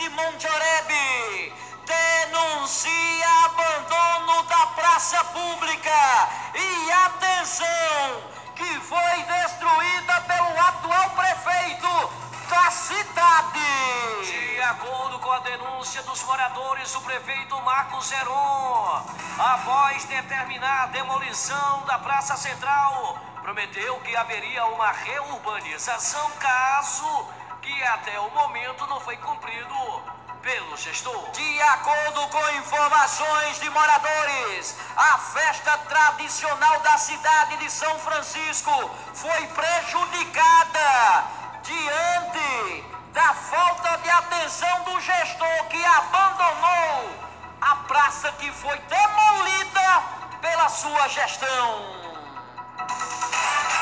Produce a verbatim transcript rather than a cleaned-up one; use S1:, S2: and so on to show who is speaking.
S1: de Monte Oreb denuncia abandono da praça pública e atenção, que foi destruída pelo atual prefeito da cidade.
S2: De acordo com a denúncia dos moradores, o prefeito Marcos Heron, após determinar a demolição da Praça Central, prometeu que haveria uma reurbanização, caso que até o momento não foi cumprido pelo gestor.
S1: De acordo com informações de moradores, a festa tradicional da cidade de São Francisco foi prejudicada diante da falta de atenção do gestor, que abandonou a praça que foi demolida pela sua gestão.